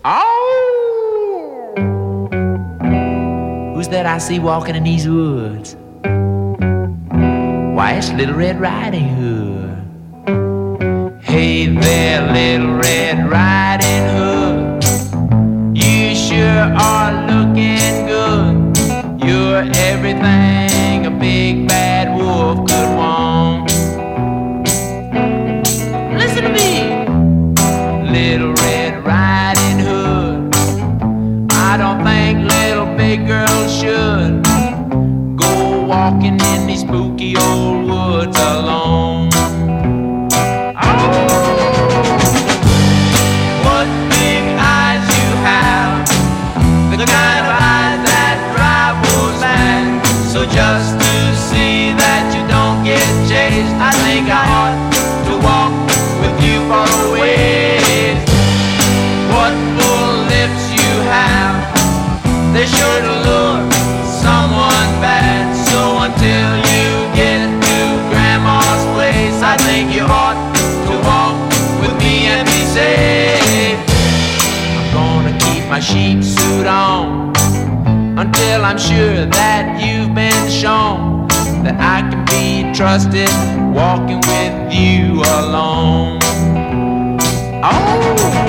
Oh! Who's that I see walking in these woods? Why, it's Little Red Riding Hood. Hey there, Little Red Riding Hood. You sure are looking good. You're everything a big bad wolf could want. Listen to me, Little Red Riding Hood. I don't think little big girls should go walking in these spooky old woods alone. Oh, what big eyes you have, the kind of eyes that drive wolves mad. So just to see that you don't get chased, I think I ought to walk with you for a ways. What full lips you have, they sure to lure someone bad. So until you get to Grandma's place, I think you ought to walk with me and be safe. I'm gonna keep my sheep suit on until I'm sure that you've been shown that I can be trusted walking with you alone. Oh!